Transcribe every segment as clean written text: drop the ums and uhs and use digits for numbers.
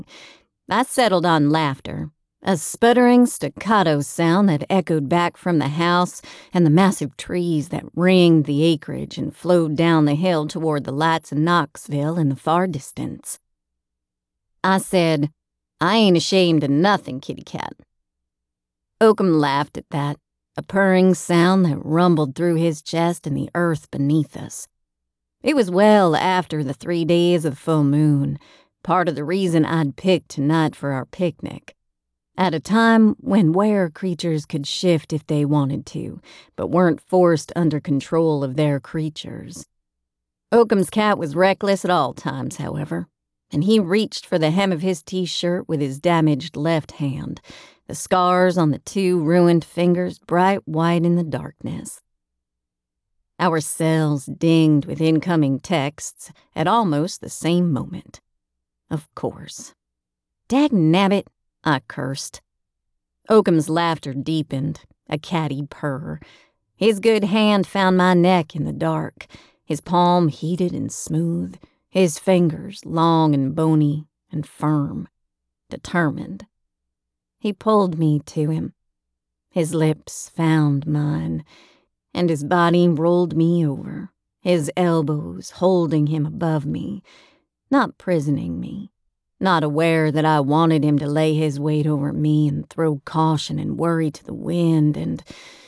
I settled on laughter, a sputtering staccato sound that echoed back from the house and the massive trees that ringed the acreage and flowed down the hill toward the lights of Knoxville in the far distance. I said, "I ain't ashamed of nothing, kitty cat." Oakham laughed at that, a purring sound that rumbled through his chest and the earth beneath us. It was well after the 3 days of the full moon, part of the reason I'd picked tonight for our picnic. At a time when were creatures could shift if they wanted to, but weren't forced under control of their creatures. Oakham's cat was reckless at all times, however, and he reached for the hem of his t-shirt with his damaged left hand, the scars on the 2 ruined fingers bright white in the darkness. Our cells dinged with incoming texts at almost the same moment. Of course. Dagnabbit, I cursed. Oakham's laughter deepened, a catty purr. His good hand found my neck in the dark, his palm heated and smooth, his fingers long and bony and firm, determined. He pulled me to him. His lips found mine, and his body rolled me over, his elbows holding him above me, not prisoning me, not aware that I wanted him to lay his weight over me and throw caution and worry to the wind, and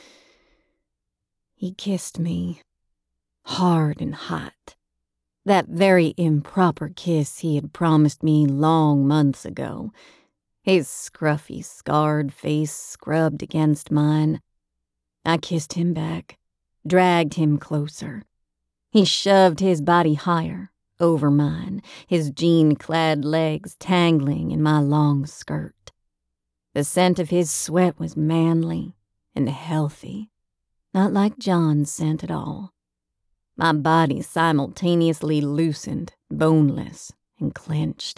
he kissed me, hard and hot. That very improper kiss he had promised me long months ago, his scruffy, scarred face scrubbed against mine. I kissed him back, dragged him closer. He shoved his body higher, over mine, his jean-clad legs tangling in my long skirt. The scent of his sweat was manly and healthy, not like John's scent at all. My body simultaneously loosened, boneless, and clenched.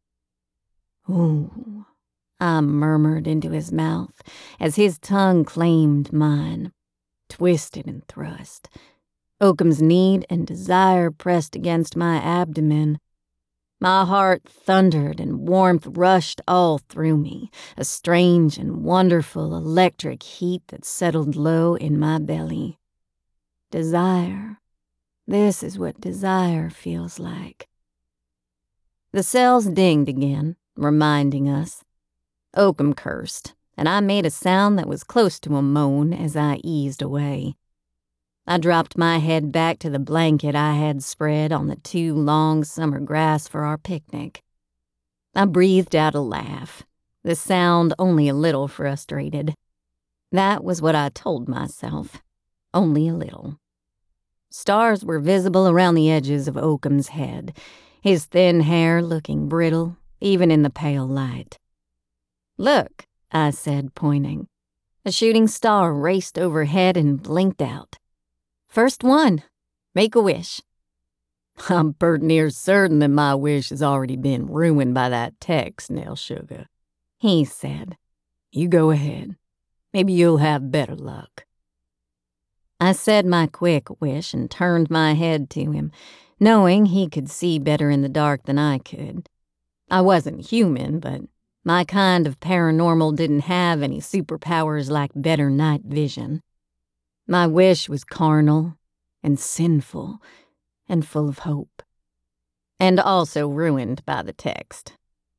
"Ooh," I murmured into his mouth as his tongue claimed mine, twisted and thrust. Oakham's need and desire pressed against my abdomen. My heart thundered and warmth rushed all through me, a strange and wonderful electric heat that settled low in my belly. Desire. This is what desire feels like. The cells dinged again, reminding us. Oakham cursed, and I made a sound that was close to a moan as I eased away. I dropped my head back to the blanket I had spread on the 2 long summer grass for our picnic. I breathed out a laugh, the sound only a little frustrated. That was what I told myself, only a little. Stars were visible around the edges of Oakham's head, his thin hair looking brittle, even in the pale light. "Look," I said, pointing. A shooting star raced overhead and blinked out. "First one. Make a wish." "I'm pert near certain that my wish has already been ruined by that text, Nell Sugar," he said. "You go ahead. Maybe you'll have better luck." I said my quick wish and turned my head to him, knowing he could see better in the dark than I could. I wasn't human, but my kind of paranormal didn't have any superpowers like better night vision. My wish was carnal and sinful and full of hope, and also ruined by the text.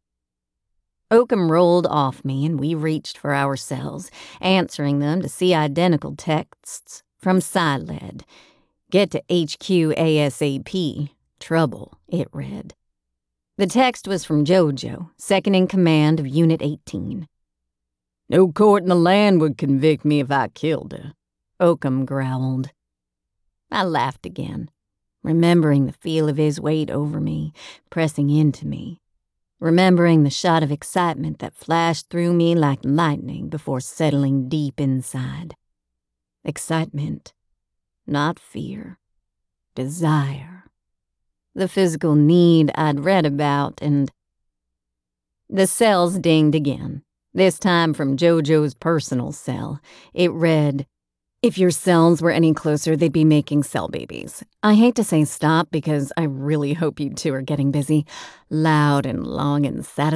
Oakham rolled off me, and we reached for our cells, answering them to see identical texts from Siled. "Get to HQ ASAP. Trouble," it read. The text was from Jojo, second in command of Unit 18. "No court in the land would convict me if I killed her," Oakham growled. I laughed again, remembering the feel of his weight over me, pressing into me, remembering the shot of excitement that flashed through me like lightning before settling deep inside. Excitement, not fear. Desire. The physical need I'd read about, and the cells dinged again, this time from Jojo's personal cell. It read, "If your cells were any closer, they'd be making cell babies. I hate to say stop because I really hope you two are getting busy. Loud and long and satisfying.